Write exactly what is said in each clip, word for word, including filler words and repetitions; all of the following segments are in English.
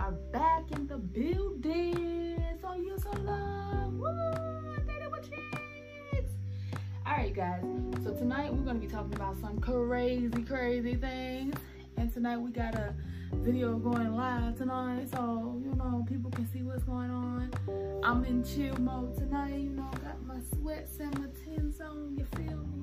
are back in the building. So you so long. Woo! Dating with Chicks. Alright guys, so tonight we're gonna be talking about some crazy, crazy things. And tonight we got a video going live tonight, so you know people can see what's going on. I'm in chill mode tonight, you know, got my sweats and my Tims on, you feel me?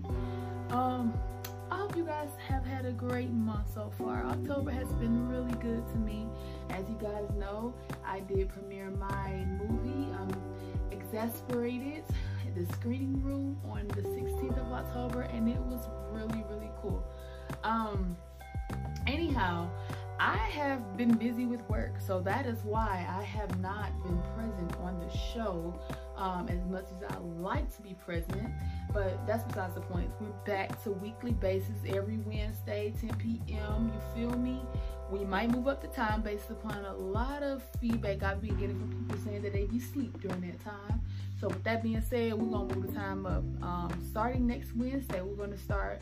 Um, I hope you guys have had a great month so far. October has been really good to me. As you guys know, I did premiere my movie, um, Exasperated, at the screening room on the sixteenth of October, and it was really, really cool. Um, anyhow, I have been busy with work, so that is why I have not been present on the show um, as much as I like to be present, but that's besides the point. We're back to weekly basis every Wednesday, ten p m You feel me? We might move up the time based upon a lot of feedback I've been getting from people saying that they be asleep during that time. So with that being said, we're gonna move the time up. Um, starting next Wednesday, we're gonna start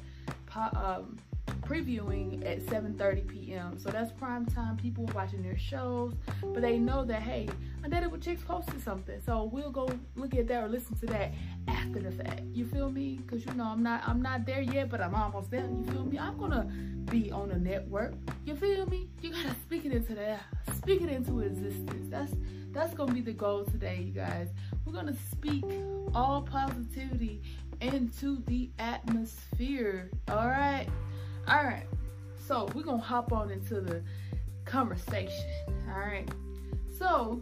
um, previewing at seven thirty p m So that's prime time. People are watching their shows, but they know that, hey, I Dated with Chicks posted something, so we'll go look at that or listen to that after the fact. You feel me? Because you know I'm not I'm not there yet, but I'm almost there. You feel me? I'm gonna be on a network. You feel me? You gotta speak it into that, speak it into existence. That's that's gonna be the goal today, you guys. We're gonna speak all positivity into the atmosphere. All right. All right, so we're gonna hop on into the conversation. All right, so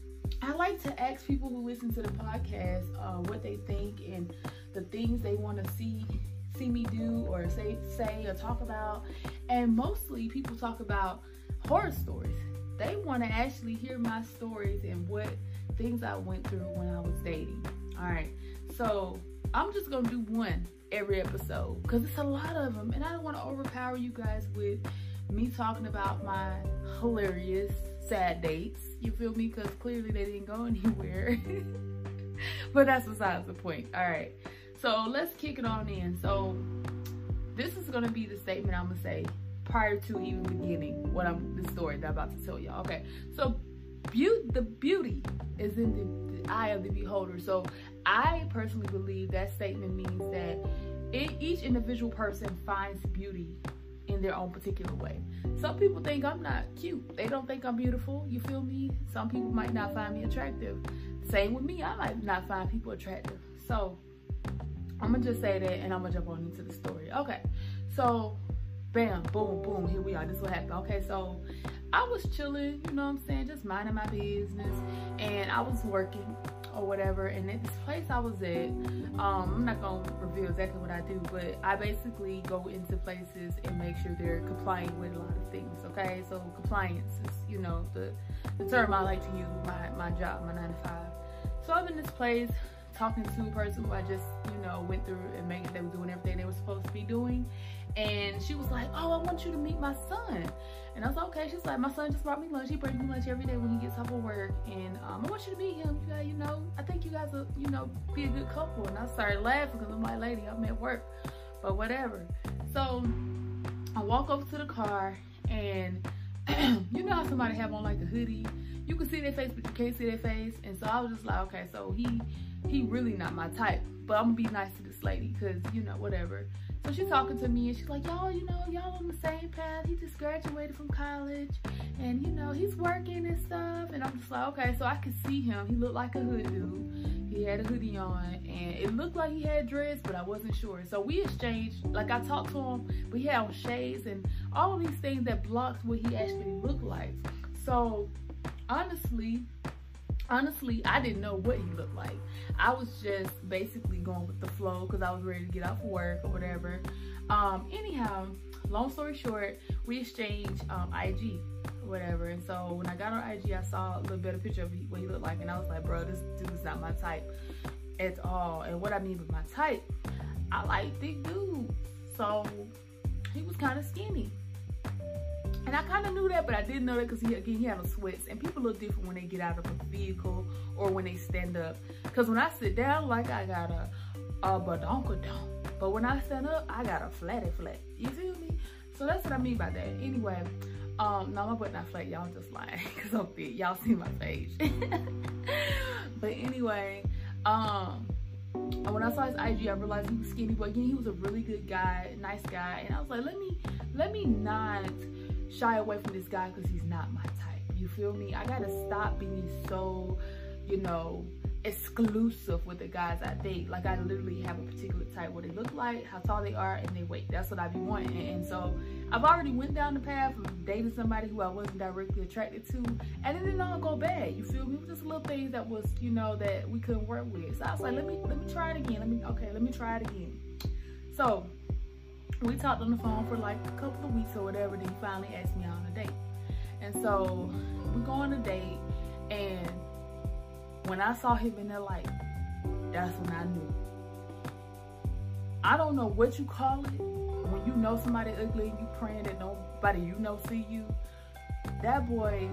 I like to ask people who listen to the podcast uh, what they think and the things they want to see see me do or say say or talk about. And mostly people talk about horror stories. They want to actually hear my stories and what things I went through when I was dating. All right, so I'm just gonna do one every episode because it's a lot of them, and I don't want to overpower you guys with me talking about my hilarious sad dates. You feel me? Because clearly they didn't go anywhere. But that's besides the point. All right, so let's kick it on in. So this is gonna be the statement I'm gonna say prior to even beginning what I'm the story that I'm about to tell y'all. Okay, so beauty, the beauty is in the, the eye of the beholder. So I personally believe that statement means that it, each individual person finds beauty in their own particular way. Some people think I'm not cute. They don't think I'm beautiful. You feel me? Some people might not find me attractive. Same with me. I might not find people attractive. So I'm gonna just say that, and I'm gonna jump on into the story. Okay, so bam, boom, boom, here we are. This is what happened. Okay, so I was chilling, you know what I'm saying, just minding my business, and I was working or whatever, and at this place I was at, um, I'm not gonna reveal exactly what I do, but I basically go into places and make sure they're complying with a lot of things, okay? So compliance is, you know, the, the term I like to use with my, my job, my nine to five. So I'm in this place talking to a person who I just, you know, went through and made sure they were doing everything they were supposed to be doing. And she was like, oh, I want you to meet my son. And I was like, okay. She's like, my son just brought me lunch. He brings me lunch every day when he gets off of work. And um, I want you to meet him. You guys, you know, I think you guys will, you know, be a good couple. And I started laughing because I'm like, lady, I'm at work. But whatever. So I walk over to the car, and you know how somebody have on like a hoodie? You can see their face, but you can't see their face. And so I was just like, okay, so he, he really not my type. But I'm going to be nice to this lady because, you know, whatever. So she's talking to me, and she's like, y'all, you know, y'all on the same path. He just graduated from college, and, you know, he's working and stuff. And I'm just like, okay, so I could see him. He looked like a hood dude. He had a hoodie on, and it looked like he had dreads, but I wasn't sure. So we exchanged, like I talked to him, but he had on shades and all of these things that blocked what he actually looked like. So honestly, honestly, I didn't know what he looked like. I was just basically going with the flow because I was ready to get off work or whatever. Um, anyhow, long story short, we exchanged um, I G or whatever. And so when I got on I G, I saw a little better picture of what he looked like. And I was like, bro, this dude is not my type at all. And what I mean by my type, I like thick dudes. So he was kind of skinny. And I kind of knew that, but I didn't know that because he, again, he had no sweats. And people look different when they get out of a vehicle or when they stand up. Because when I sit down, like I got a, a badonkadonk. But when I stand up, I got a flatty flat. You feel me? So that's what I mean by that. Anyway, Um, no, my butt not flat. Y'all just lying because I'm fit. Y'all see my page. But anyway, um, when I saw his I G, I realized he was skinny, but again, he was a really good guy, nice guy. And I was like, let me, let me not shy away from this guy because he's not my type. You feel me? I gotta stop being so, you know, exclusive with the guys I date. Like, I literally have a particular type, what they look like, how tall they are, and they weight. That's what I be wanting. And so I've already went down the path of dating somebody who I wasn't directly attracted to, and it didn't all go bad. You feel me? It was just little things that was, you know, that we couldn't work with. So I was like, let me let me try it again. Let me okay, let me try it again. So we talked on the phone for like a couple of weeks or whatever. Then he finally asked me out on a date, and so we go on a date, and when I saw him in that light, that's when I knew. I don't know what you call it when you know somebody ugly and you praying that nobody you know see you. That boy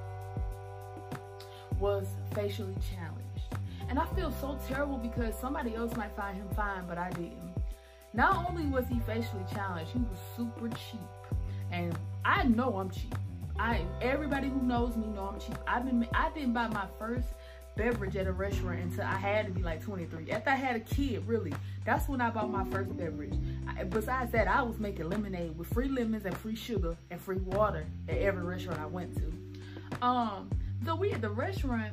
was facially challenged. And I feel so terrible because somebody else might find him fine, but I didn't. Not only was he facially challenged, he was super cheap. And I know I'm cheap. I everybody who knows me know I'm cheap. I've been I didn't buy my first beverage at a restaurant until I had to be like twenty-three. After I had a kid, really, that's when I bought my first beverage. I, besides that, I was making lemonade with free lemons and free sugar and free water at every restaurant I went to. Um, so we at the restaurant,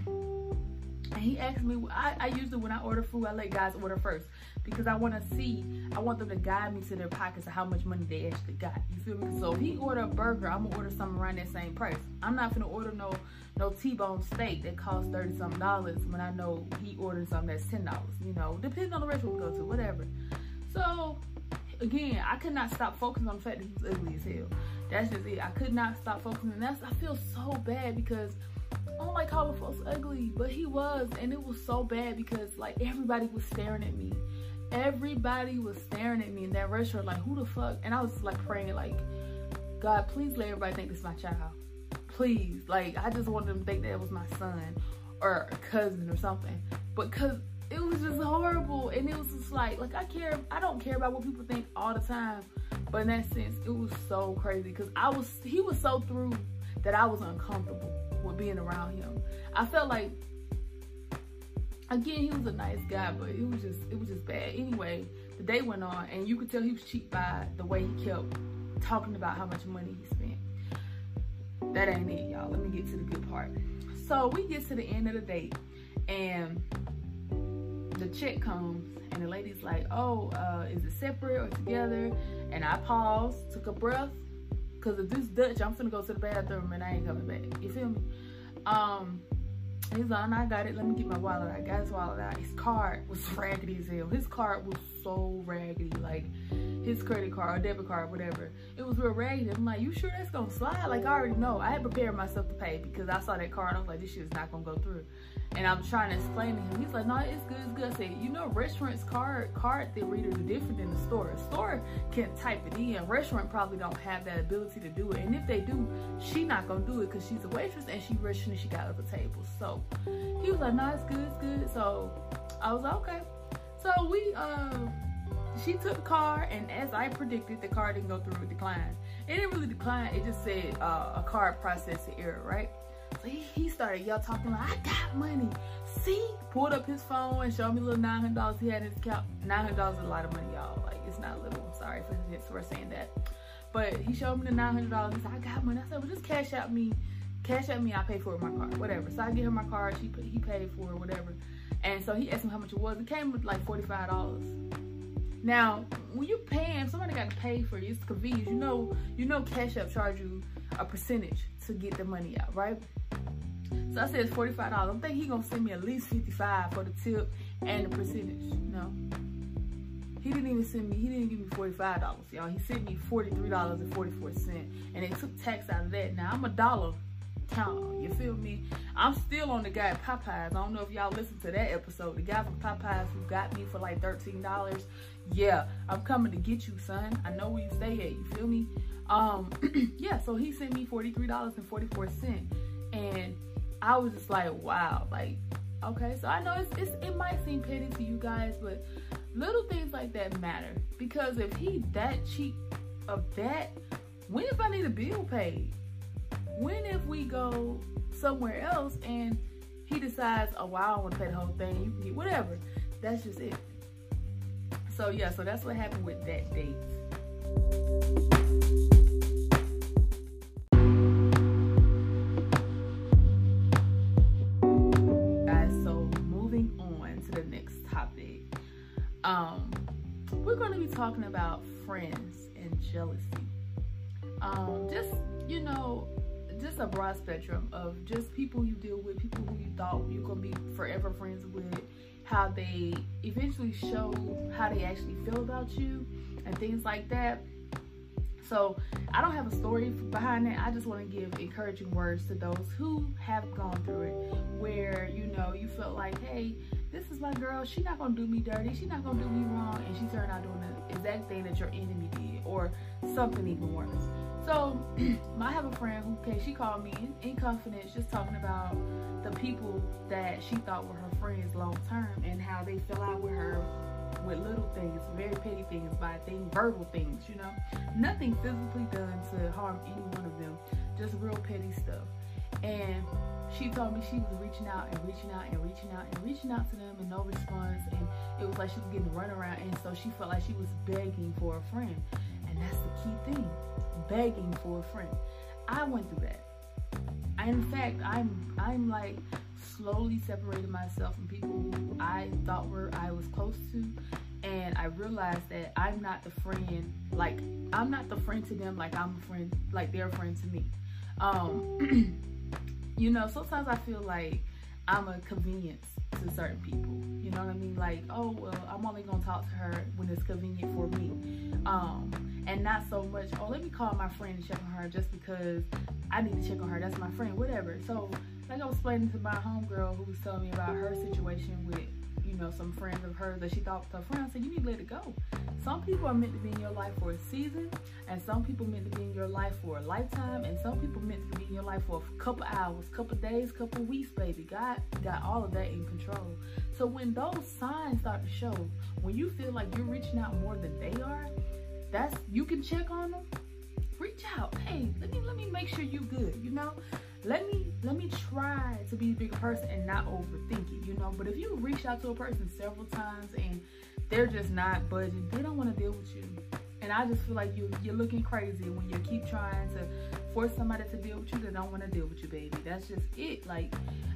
and he asked me. I, I usually when I order food, I let guys order first because I want to see. I want them to guide me to their pockets of how much money they actually got. You feel me? So if he order a burger, I'm gonna order something around that same price. I'm not gonna order no. No T-bone steak that costs thirty something dollars when I know he ordered something that's ten dollars, you know, depending on the restaurant we go to, whatever. So again, I could not stop focusing on the fact that he was ugly as hell. That's just it. I could not stop focusing, and that's I feel so bad because I don't like calling folks ugly, but he was, and it was so bad because like everybody was staring at me. Everybody was staring at me in that restaurant, like who the fuck? And I was like praying, like, God, please let everybody think this is my child. Please, like, I just wanted them to think that it was my son or a cousin or something. But cause it was just horrible, and it was just like, like I care, I don't care about what people think all the time. But in that sense, it was so crazy because I was, he was so through that I was uncomfortable with being around him. I felt like, again, he was a nice guy, but it was just, it was just bad. Anyway, the day went on, and you could tell he was cheap by the way he kept talking about how much money he spent. That ain't it, y'all. Let me get to the good part. So we get to the end of the date, and the check comes, and the lady's like, oh, uh, is it separate or together? And I paused, took a breath, because if this Dutch, I'm finna go to the bathroom and I ain't coming back. You feel me? Um, he's like, I got it. Let me get my wallet out. I got his wallet out. His card was raggedy as hell. His card was so raggedy. Like, his credit card or debit card, whatever. It was real raggedy. I'm like, you sure that's gonna slide? Like, I already know. I had prepared myself to pay because I saw that card. I was like, this shit is not gonna go through. And I'm trying to explain to him. He's like, no, it's good, it's good. I said, you know, restaurants card card the readers are different than the store. A store can type it in. Restaurant probably don't have that ability to do it. And if they do, she not gonna do it because she's a waitress and she restaurant and she got other tables. So he was like, no, it's good, it's good. So I was like, okay. So we um she took the card, and as I predicted, the card didn't go through, it declined. It didn't really decline, it just said uh, a card processing error, right? So he, he started y'all talking like, I got money. See? Pulled up his phone and showed me a little nine hundred dollars he had in his account. nine hundred dollars is a lot of money, y'all. Like, it's not little. I'm sorry for, for saying that. But he showed me the nine hundred dollars. He said, I got money. I said, well, just cash out me. Cash out me, I pay for it with my card, whatever. So I give him my card, she he paid for it, whatever. And so he asked me how much it was. It came with like forty-five dollars. Now, when you paying, somebody got to pay for you. It's convenience. You know, you know Cash App charge you a percentage to get the money out, right? So I said it's forty-five dollars. I'm thinking he gonna send me at least fifty-five for the tip and the percentage. No. He didn't even send me, he didn't give me forty-five dollars, y'all. He sent me forty-three dollars and forty-four cents. And they took tax out of that. Now, I'm a dollar town, you feel me? I'm still on the guy at Popeyes. I don't know if y'all listened to that episode. The guy from Popeyes who got me for like thirteen dollars. Yeah, I'm coming to get you, son. I know where you stay at, you feel me? Um, yeah, so he sent me forty-three dollars and forty-four cents. And I was just like, wow, like, okay. So I know it's, it's it might seem petty to you guys, but little things like that matter. Because if he that cheap of that, when if I need a bill paid? When if we go somewhere else and he decides, oh, well, I don't want to pay the whole thing, you can get whatever. That's just it. So yeah, so that's what happened with that date. Guys, so moving on to the next topic. Um, we're going to be talking about friends and jealousy. Um, just, you know, just a broad spectrum of just people you deal with, people who you thought you're going to be forever friends with, how they eventually show how they actually feel about you and things like that. So I don't have a story behind it. I just want to give encouraging words to those who have gone through it, where, you know, you felt like, hey, this is my girl, she's not gonna do me dirty, she's not gonna do me wrong, and she turned out doing the exact thing that your enemy did, or something even worse. So I have a friend who, okay, she called me in, in confidence, just talking about the people that she thought were her friends long term and how they fell out with her with little things, very petty things, by things, verbal things, you know, nothing physically done to harm any one of them, just real petty stuff. And she told me she was reaching out and reaching out and reaching out and reaching out to them and no response, and it was like she was getting run around, and so she felt like she was begging for a friend. And that's the key thing, begging for a friend. I went through that. I, in fact, I'm I'm like slowly separating myself from people who I thought were I was close to, and I realized that I'm not the friend, like I'm not the friend to them like I'm a friend, like they're a friend to me. Um you know, sometimes I feel like I'm a convenience to certain people, you know what I mean? Like, oh, well, I'm only gonna talk to her when it's convenient for me, um and not so much, oh, let me call my friend and check on her just because I need to check on her, that's my friend, whatever. So like I was explaining to my homegirl who was telling me about her situation with, you know, some friends of hers that she thought was her friend. I said, you need to let it go. Some people are meant to be in your life for a season, and some people meant to be in your life for a lifetime, and some people meant to be in your life for a couple hours, couple days, couple weeks, baby. God got all of that in control. So when those signs start to show, when you feel like you're reaching out more than they are, that's, you can check on them. Reach out. Hey, let me let me make sure you're good, you know? Let me let me try to be a bigger person and not overthink it, you know? But if you reach out to a person several times and they're just not budging, they don't want to deal with you. And I just feel like you, you're looking crazy when you keep trying to force somebody to deal with you that don't want to deal with you, baby. That's just it. Like,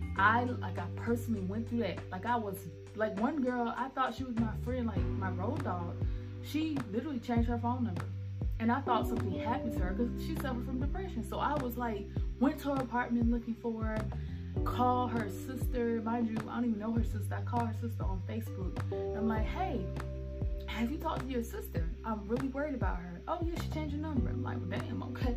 I like I personally went through that. Like, I was, like, one girl, I thought she was my friend, like my road dog. She literally changed her phone number. And I thought something happened to her because she suffered from depression. So I was like, went to her apartment looking for her, called her sister. Mind you, I don't even know her sister. I called her sister on Facebook. And I'm like, hey, have you talked to your sister? I'm really worried about her. Oh yeah, she changed her number. I'm like, well, damn, okay.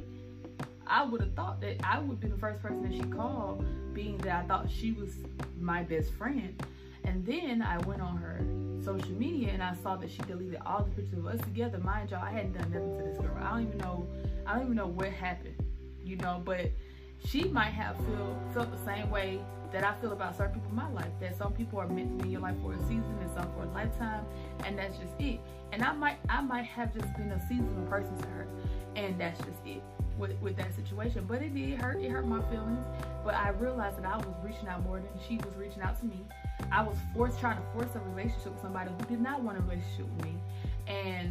I would have thought that I would be the first person that she called, being that I thought she was my best friend. And then I went on her social media and I saw that she deleted all the pictures of us together. Mind y'all, I hadn't done nothing to this girl. I don't even know, I don't even know what happened, you know, but she might have feel, felt the same way that I feel about certain people in my life, that some people are meant to be in your life for a season and some for a lifetime, and that's just it. And I might I might have just been a seasonal person to her, and that's just it with, with that situation. But it did hurt, it hurt my feelings, but I realized that I was reaching out more than she was reaching out to me. I was forced, trying to force a relationship with somebody who did not want a relationship with me. And,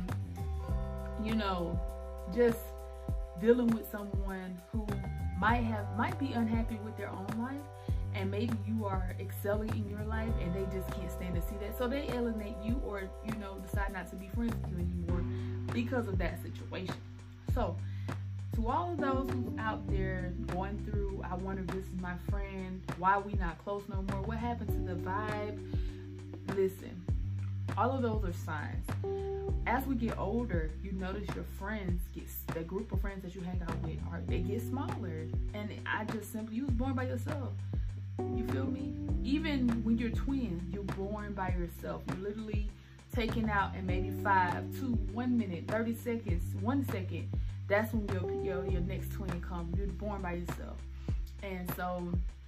you know, just dealing with someone who might have, might be unhappy with their own life, and maybe you are excelling in your life and they just can't stand to see that. So they alienate you, or, you know, decide not to be friends with you anymore because of that situation. So, to all of those who's out there going through, I wonder if this is my friend, why we not close no more, what happened to the vibe? Listen, all of those are signs. As we get older, you notice your friends get, the group of friends that you hang out with, are they get smaller. And I just simply, you was born by yourself. You feel me? Even when you're twins, you're born by yourself. You're literally taken out in maybe five, two, one minute, thirty seconds, one second. That's when your, your your next twin comes. You're born by yourself. And so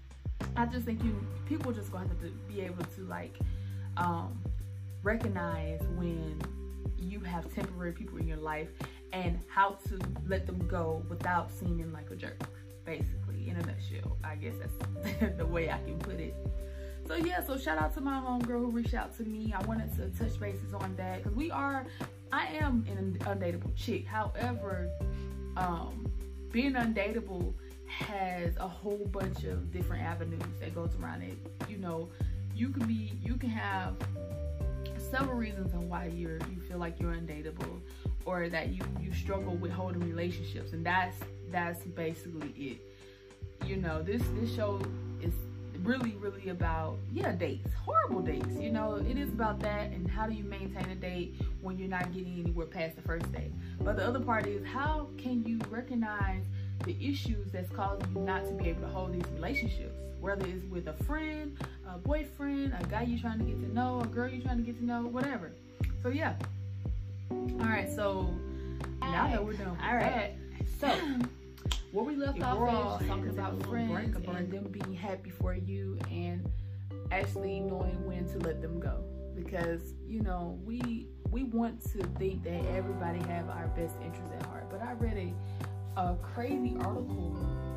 I just think you people just gonna have to be able to like um recognize when you have temporary people in your life and how to let them go without seeming like a jerk, basically, in a nutshell. I guess that's the way I can put it. So yeah, so shout out to my homegirl who reached out to me. I wanted to touch bases on that because we are, I am an undateable chick. However, um, being undateable has a whole bunch of different avenues that goes around it. You know, you can be, you can have several reasons on why you're, you feel like you're undateable, or that you, you struggle with holding relationships, and that's, that's basically it. You know, this, this show is really, really about, yeah, dates, horrible dates. You know, it is about that, and how do you maintain a date when you're not getting anywhere past the first date. But the other part is, how can you recognize the issues that's causing you not to be able to hold these relationships, whether it's with a friend, a boyfriend, a guy you're trying to get to know, a girl you're trying to get to know, whatever. So yeah. All right, so all now right. that we're done with all right. that, so where we left off all talking about friends and them being happy for you, and actually knowing when to let them go, because you know we we want to think that everybody have our best interests at heart. But I read a a crazy article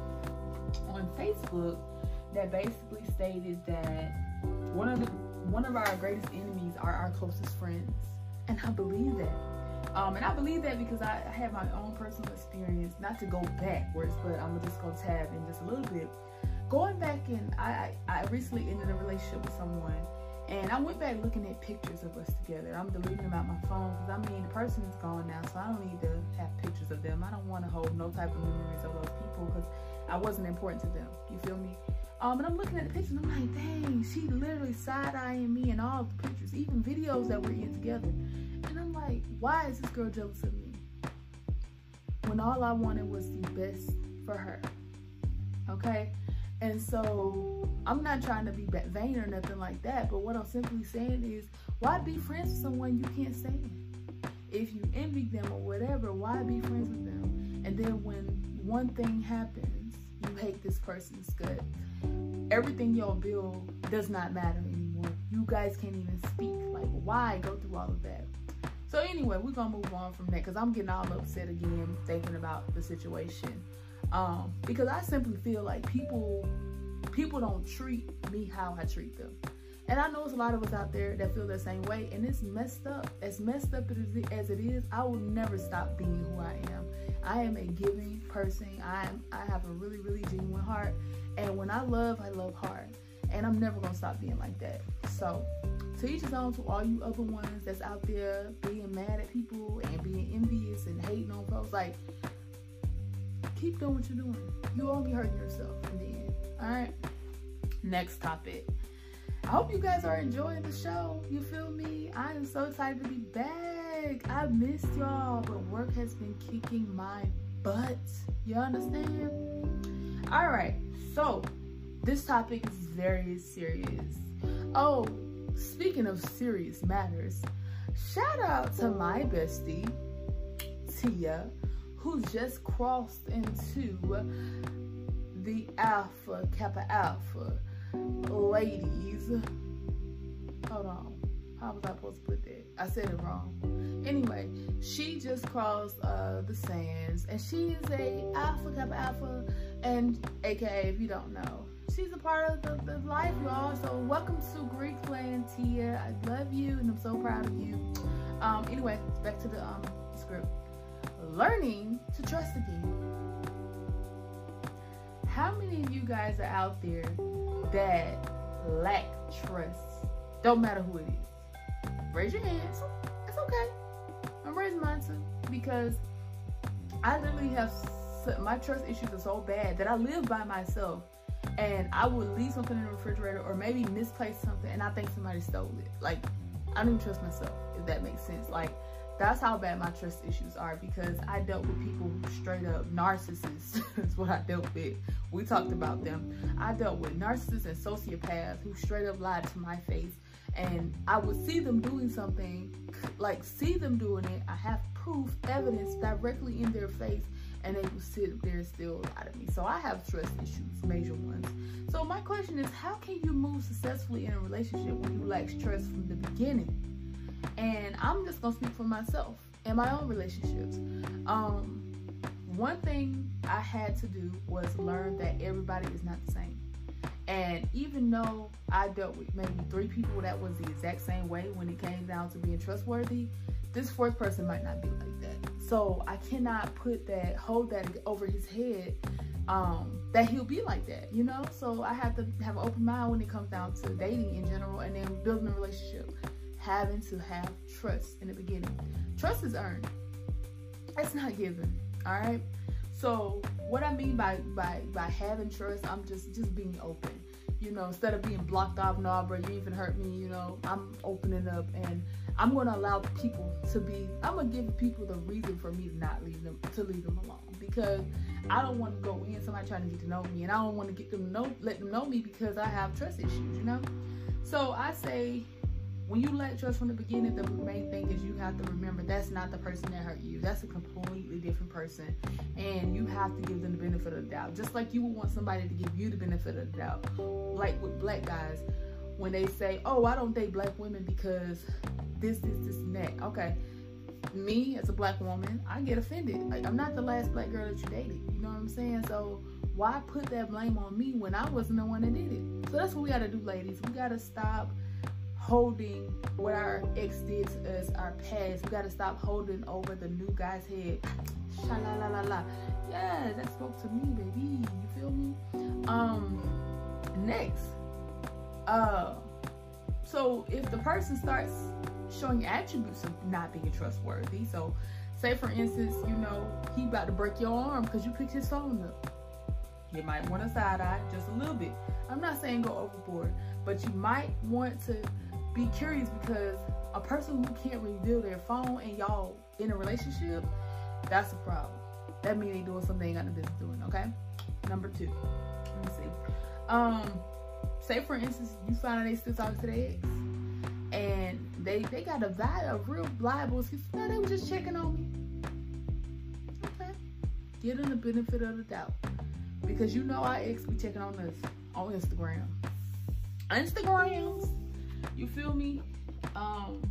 on Facebook that basically stated that one of the one of our greatest enemies are our closest friends, and I believe that. Um, and I believe that because I, I have my own personal experience, not to go backwards, but I'm just going to tab in just a little bit. Going back in, I, I, I recently ended a relationship with someone, and I went back looking at pictures of us together. I'm deleting them out my phone because, I mean, the person is gone now, so I don't need to have pictures of them. I don't want to hold no type of memories of those people because I wasn't important to them. You feel me? Um, and I'm looking at the pictures, and I'm like, dang, she literally side-eyeing me in all the pictures, even videos that we're in together. And I'm like, why is this girl jealous of me? When all I wanted was the best for her. Okay? And so, I'm not trying to be vain or nothing like that, but what I'm simply saying is, why be friends with someone you can't stand? If you envy them or whatever, why be friends with them? And then when one thing happens, you hate this person's guts. Everything y'all build does not matter anymore. You guys can't even speak. Like, why go through all of that? So anyway, we're gonna move on from that because I'm getting all upset again thinking about the situation. Um, because I simply feel like people people don't treat me how I treat them. And I know there's a lot of us out there that feel the same way, and it's messed up. As messed up as it is, I will never stop being who I am. I am a giving person. I am, I have a really, really genuine heart. And when I love, I love hard. And I'm never gonna stop being like that. So, to each his own, to all you other ones that's out there being mad at people and being envious and hating on folks, like, keep doing what you're doing. You only hurting yourself in the end. Alright? Next topic. I hope you guys are enjoying the show. You feel me? I am so excited to be back. I missed y'all, but work has been kicking my butt. You understand? Alright, so this topic is very serious. Oh, speaking of serious matters, shout out to my bestie, Tia, who just crossed into the Alpha Kappa Alpha. Ladies, hold on, how was I supposed to put that? I said it wrong. Anyway, she just crossed uh, the sands, and she is a Alpha Kappa Alpha, and aka, if you don't know, she's a part of the, the life, y'all. So welcome to Greek Clan, Tia. I love you, and I'm so proud of you. Um, anyway, back to the um, script. Learning to trust again. How many of you guys are out there that lack trust? Don't matter who it is. Raise your hands. It's okay. I'm raising mine too, because I literally have, my trust issues are so bad that I live by myself, and I would leave something in the refrigerator or maybe misplace something and I think somebody stole it. Like, I don't even trust myself, if that makes sense. Like, that's how bad my trust issues are, because I dealt with people who straight up narcissists. That's what I dealt with. We talked about them. I dealt with narcissists and sociopaths who straight up lied to my face. And I would see them doing something, like see them doing it. I have proof, evidence directly in their face, and they would sit there and still lie to me. So I have trust issues, major ones. So my question is, how can you move successfully in a relationship when you lack trust from the beginning? And I'm just gonna speak for myself. in my own relationships. Um, one thing I had to do was learn that everybody is not the same. And even though I dealt with maybe three people that was the exact same way when it came down to being trustworthy, this fourth person might not be like that. So I cannot put that, hold that over his head, um, that he'll be like that, you know? So I have to have an open mind when it comes down to dating in general and then building a relationship. Having to have trust in the beginning. Trust is earned. It's not given, all right? So what I mean by, by, by having trust, I'm just, just being open. You know, instead of being blocked off, no, bro, you even hurt me, you know, I'm opening up and I'm going to allow people to be, I'm going to give people the reason for me to not leave them, to leave them alone. Because I don't want to go in, somebody trying to get to know me, and I don't want to get them to know, let them know me because I have trust issues, you know? So I say, when you lack trust from the beginning, the main thing is you have to remember that's not the person that hurt you. That's a completely different person. And you have to give them the benefit of the doubt. Just like you would want somebody to give you the benefit of the doubt. Like with black guys, when they say, oh, I don't date black women because this, this, this, and that. Okay. Me, as a black woman, I get offended. Like, I'm not the last black girl that you dated. You know what I'm saying? So why put that blame on me when I wasn't the one that did it? So that's what we got to do, ladies. We got to stop holding what our ex did to us, our past. We got to stop holding over the new guy's head. Sha la la la la. Yeah, that spoke to me, baby. You feel me? Um, next. Uh, so if the person starts showing attributes of not being trustworthy, so say for instance, you know, he about to break your arm because you picked his phone up. You might want to side eye just a little bit. I'm not saying go overboard, but you might want to be curious because a person who can't reveal their phone and y'all in a relationship, that's a problem. That means they doing something they ain't got no business doing, okay? Number two, let me see. Um, say for instance, you find out they still talking to their ex and they, they got a, a real liable excuse. No, they were just checking on me. Okay. Give them the benefit of the doubt. Because you know our ex be checking on us on Instagram. Instagrams. You feel me? Um,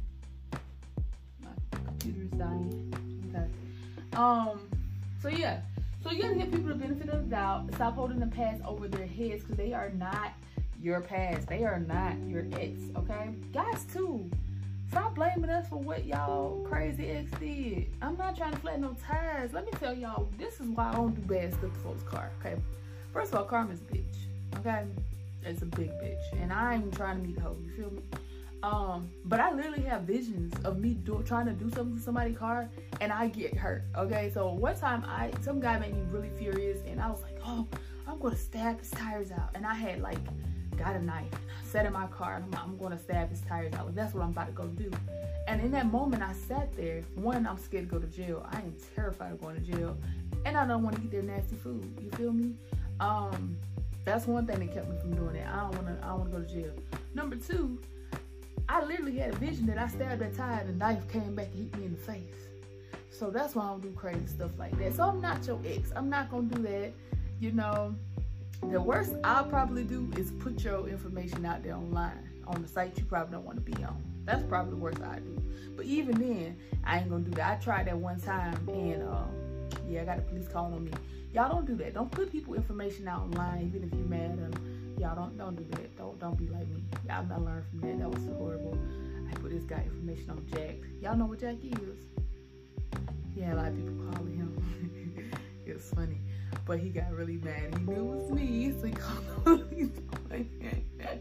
my computer is dying. Okay. Um, so yeah. So you gotta give people the benefit of the doubt. Stop holding the past over their heads because they are not your past. They are not your ex, okay? Guys too. Stop blaming us for what y'all crazy ex did. I'm not trying to flatten no ties. Let me tell y'all, this is why I don't do bad stuff to folks' car, okay? First of all, karma's a bitch, okay? It's a big bitch. And I ain't even trying to meet the hoe, you feel me? Um, but I literally have visions of me do, trying to do something to somebody's car and I get hurt, okay? So one time, I some guy made me really furious and I was like, oh, I'm gonna stab his tires out. And I had like, got a knife, sat in my car, and I'm like, I'm gonna stab his tires out. Like, that's what I'm about to go do. And in that moment, I sat there. One, I'm scared to go to jail. I am terrified of going to jail. And I don't want to eat their nasty food. You feel me? Um, that's one thing that kept me from doing it. I don't wanna, I don't wanna go to jail. Number two, I literally had a vision that I stabbed that tire and the knife came back and hit me in the face. So that's why I don't do crazy stuff like that. So I'm not your ex. I'm not gonna do that, you know. The worst I'll probably do is put your information out there online on the site you probably don't want to be on. That's probably the worst I do. But even then, I ain't gonna do that. I tried that one time and um, yeah, I got the police calling on me. Y'all don't do that. Don't put people information out online, even if you're mad at them. Y'all don't don't do that. Don't don't be like me. Y'all not learn from that. That was horrible. I put this guy information on Jack. Y'all know what Jack is? Yeah, a lot of people calling him. It was funny. But he got really mad. He knew it was me, so he called the police. It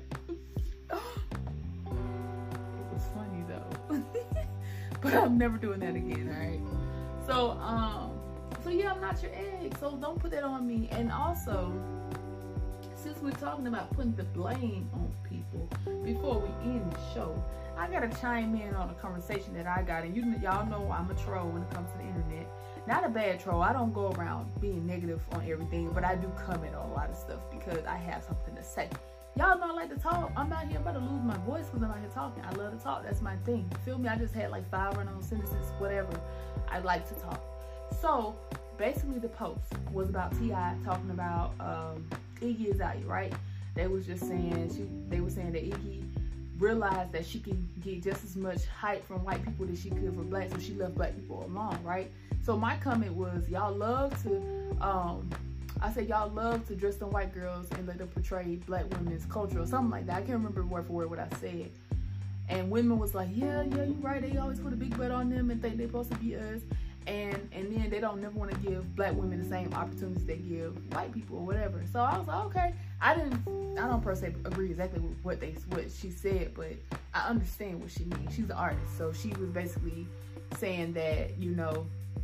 was funny though. But I'm never doing that again, alright? So, um, so yeah, I'm not your ex, so don't put that on me. And also, since we're talking about putting the blame on people, before we end the show, I gotta chime in on a conversation that I got. And you, y'all know I'm a troll when it comes to the internet. Not a bad troll. I don't go around being negative on everything, but I do comment on a lot of stuff because I have something to say. Y'all know I like to talk. I'm out here about to lose my voice because I'm out here talking. I love to talk. That's my thing. You feel me? I just had like five run-on sentences, whatever. I like to talk. So basically the post was about T I talking about um, Iggy Azalea, right? They was just saying, she, they were saying that Iggy realized that she can get just as much hype from white people as she could for black, so she left black people alone, right? So my comment was, y'all love to, um, I said y'all love to dress them white girls and let them portray black women's culture or something like that. I can't remember word for word what I said. And women was like, yeah, yeah, you're right. They always put a big butt on them and think they're supposed to be us. And and then they don't never want to give black women the same opportunities they give white people or whatever. So I was like, okay. I didn't, I don't per se agree exactly with what they, what she said, but I understand what she means. She's an artist, so she was basically saying that, you know,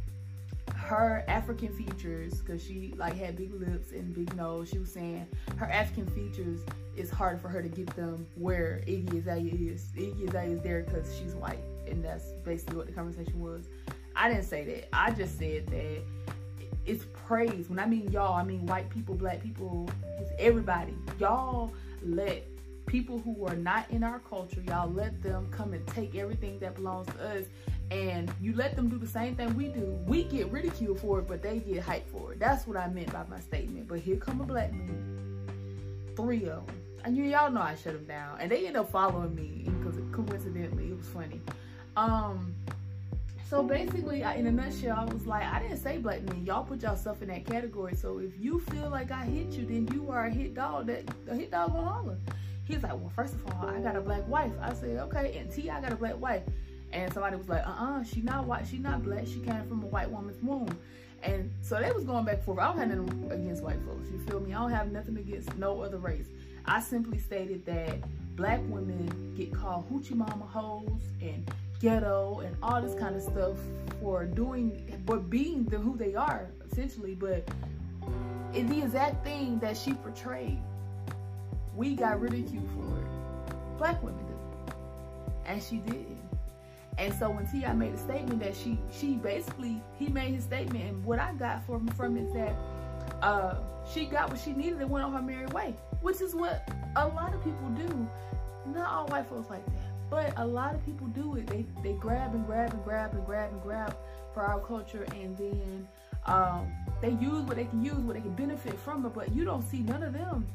her African features, because she like had big lips and big nose, she was saying her African features is harder for her to get them where Iggy Azalea is. Iggy Azalea is there because she's white, and that's basically what the conversation was. I didn't say that. I just said that it's praise. When I mean y'all, I mean white people, black people, it's everybody. Y'all let people who are not in our culture, y'all let them come and take everything that belongs to us, and you let them do the same thing we do. We get ridiculed for it, but they get hyped for it. That's what I meant by my statement. But here come a black man, three of them. And you y'all know I shut them down, and they end up following me because coincidentally it was funny. Um. So basically, I, in a nutshell, I was like, I didn't say black men. Y'all put yourself in that category. So if you feel like I hit you, then you are a hit dog. That a hit dog gonna holler. He's like, well, first of all, I got a black wife. I said, okay, and T, I got a black wife. And somebody was like, uh-uh, she not white. She not black. She came from a white woman's womb. And so they was going back and forth. I don't have nothing against white folks. You feel me? I don't have nothing against no other race. I simply stated that black women get called hoochie mama hoes and ghetto and all this kind of stuff for doing, but being the who they are essentially. But it's the exact thing that she portrayed. We got ridiculed for it. Black women did, and she did. And so when T I made a statement that she she basically he made his statement, and what I got from from is that uh, she got what she needed and went on her merry way, which is what a lot of people do. Not all white folks like that. But a lot of people do it. They they grab and grab and grab and grab and grab for our culture, and then um, they use what they can use, what they can benefit from it. But you don't see none of them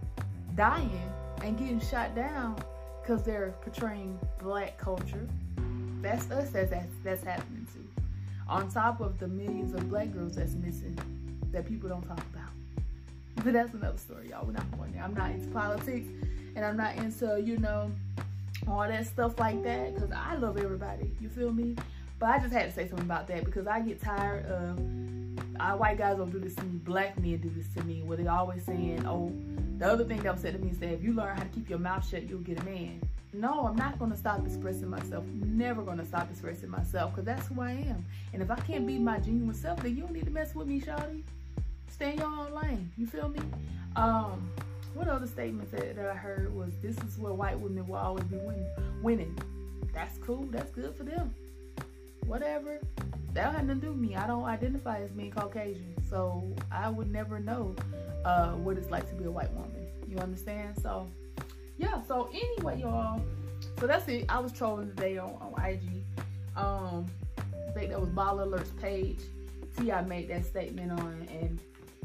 dying and getting shot down because they're portraying black culture. That's us that's, that's, that's happening to. On top of the millions of black girls that's missing that people don't talk about. But that's another story, y'all. We're not going there. I'm not into politics, and I'm not into, you know, all that stuff like that, because I love everybody, you feel me? But I just had to say something about that because I get tired of, our white guys don't do this to me, black men do this to me, where they always saying, oh, the other thing that was said to me is that if you learn how to keep your mouth shut, you'll get a man. No, I'm not going to stop expressing myself. I'm never going to stop expressing myself, because that's who I am. And if I can't be my genuine self, then you don't need to mess with me, shawty. Stay in your own lane, you feel me? Um... What other statements that, that I heard was, this is where white women will always be win, winning. That's cool. That's good for them. Whatever. That don't have nothing to do with me. I don't identify as being Caucasian. So I would never know uh, what it's like to be a white woman. You understand? So, yeah. So anyway, y'all. So that's it. I was trolling today on, on I G. Um, I think that was Baller Alert's page. T I made that statement on, and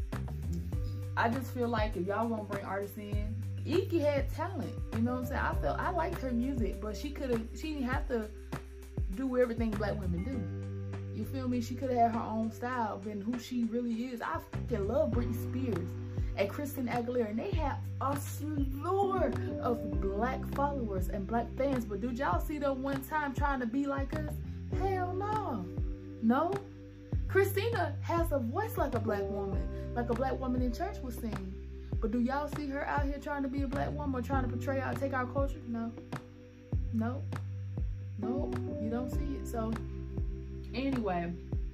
I just feel like if y'all gonna bring artists in, Iggy had talent, you know what I'm saying? I felt I liked her music, but she could have, she didn't have to do everything black women do. You feel me? She could have had her own style, been who she really is. I fucking love Britney Spears and Christina Aguilera, and they have a slew of black followers and black fans. But did y'all see them one time trying to be like us? Hell no. No. Christina has a voice like a black woman, like a black woman in church was singing. But do y'all see her out here trying to be a black woman or trying to portray our, take our culture? No. No. No, you don't see it. So, anyway,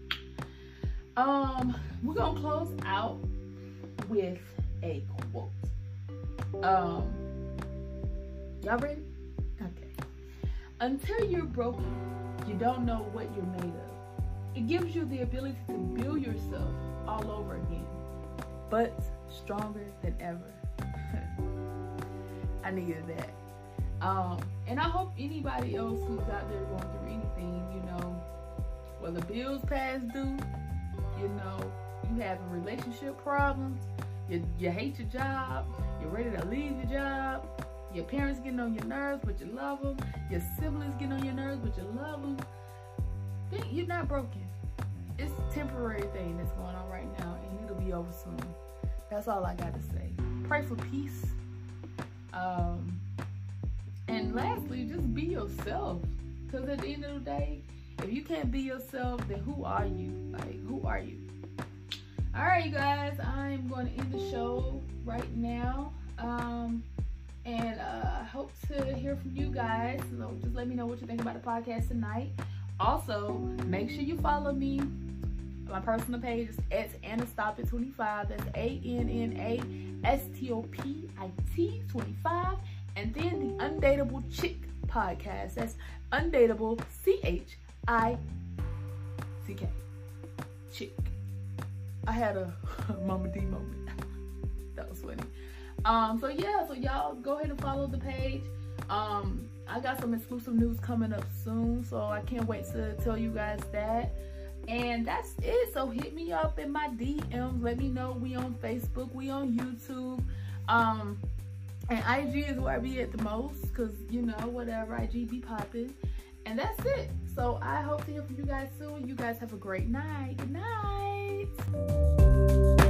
um, we're gonna close out with a quote. Um, y'all ready? Okay. Until you're broken, you don't know what you're made of. It gives you the ability to build yourself all over again, but stronger than ever. I needed that. Um, and I hope anybody else who's out there going through anything, you know, whether bills past due, you know, you having relationship problems, you, you hate your job, you're ready to leave your job, Your parents getting on your nerves, but you love them. Your siblings getting on your nerves, but you love them. Then you're not broken. It's a temporary thing that's going on right now, and it'll be over soon. That's all I got to say. Pray for peace. Um, and lastly, just be yourself. Because at the end of the day, if you can't be yourself, then who are you? Like, who are you? All right, you guys, I'm going to end the show right now. Um, and uh, I hope to hear from you guys. So just let me know what you think about the podcast tonight. Also, make sure you follow me. My personal page is at Anna Stop It twenty-five. That's A N N A S T O P I T twenty-five. And then the Undateable Chick podcast. That's Undateable C H I C K. Chick. I had a Mama D moment. That was funny. Um, so yeah, so y'all go ahead and follow the page. Um, I got some exclusive news coming up soon, so I can't wait to tell you guys that. And that's it. So hit me up in my D Ms. Let me know. We on Facebook. We on YouTube. Um, and I G is where I be at the most. Because, you know, whatever. I G be popping. And that's it. So I hope to hear from you guys soon. You guys have a great night. Good night.